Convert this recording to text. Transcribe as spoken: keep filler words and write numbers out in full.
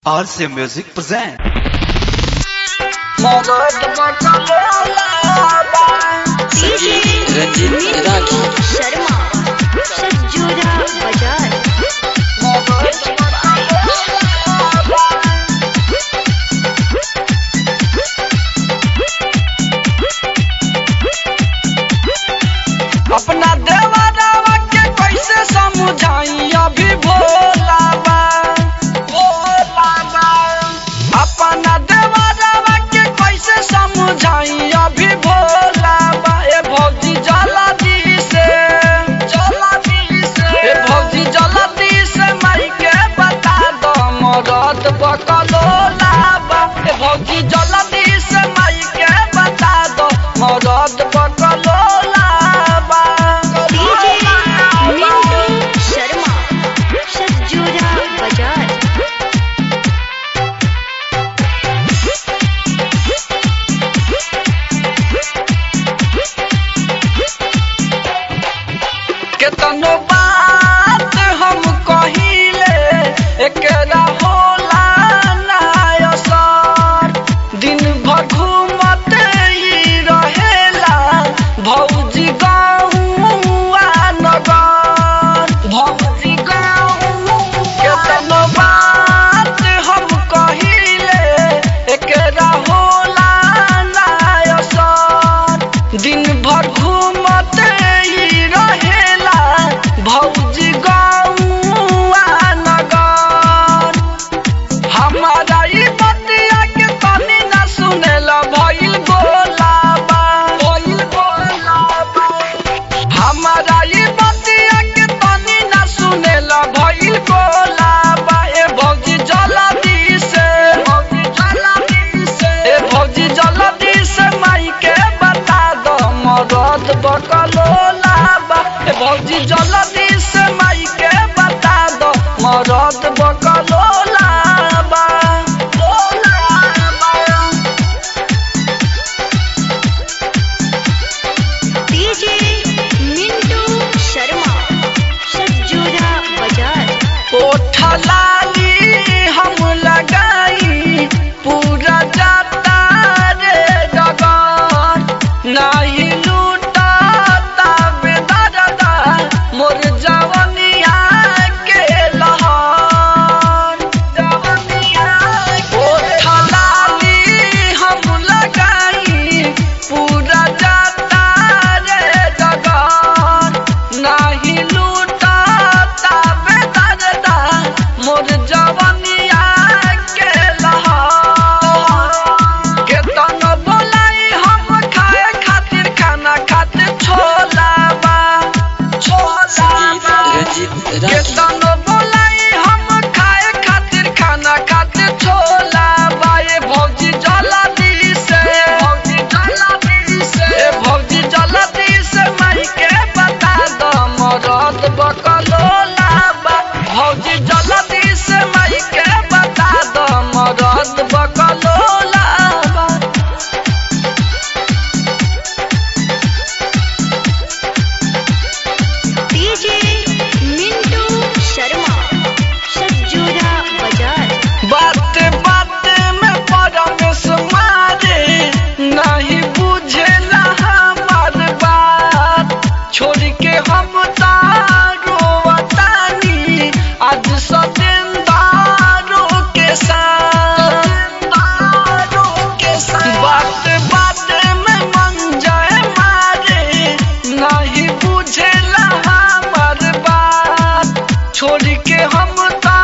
R C Music present. Ranjit Rathi Sharma सज्जूरा बाजार अपना देवरवा के कैसे समझाई अभी भोला बा भोला बा अपना देवरवा के कैसे समझाई अभी भोला बा ए भौजी जल्दी से जल्दी से ए भौजी जल्दी से माई के बता दो मरद बकलोला बा ए भौजी जल्दी से माई के बता दो मरद बकलोला केतनो बात हम कहिले एकरा होला ना असर दिन भर घूमत ही रहेला भौजी गाँवा नगर भौजी गाँव केतनो बात हम कहिले एकरा होला ना असर दिन भर घूमत ही रहेला भौजी गाँवा नगर हमारा ई बतिया के तनी ना सुनेला भइल गोलाबा भइल गोलाबा हमारा ई बतिया के तनी ना सुनेला भइल गोलाबा ए भौजी जल्दी से भौजी जल्दी से ए भौजी जल्दी से माई के बता दो मरद बकलोला बा ए भौजी जल्दी से माई के बता दो मरद बकलोला बा डीजे मिंटू शर्मा सज्जूरा बाजार ओठा लाली हम लगाई पूरा जाता रे डगर नाही लूटा ताबे दादा मोर जवनिया के लहर जवनिया ओठा लाली हम लगाई पूरा जाता रे डगर नाही लूटा ताबे दादा मोर जवनिया के लहर केतन बोलाई हम खाए खातिर खाना खातिर छोला बा छोला बा रंजीत राठी केतन बोलाई हम खाए खातिर खाना खातिर छोला बा ए भौजी जल्दी से भौजी जल्दी से ए भौजी जल्दी से माई के बता दो मरद बकलोला बा भौजी जल्दी से माई के बता दो मरद बकलोला बा डीजे मिंटू शर्मा सज्जूरा बाजार बात बात में परमेश मारे नहीं बुझेला हमार बात छोड़ के हम तारो वतानी आज सतेंदारो के साथ सतेंदारो के साथ बात बात में मन जाए मारे नहीं बुझेला हमार बात छोड़ के हम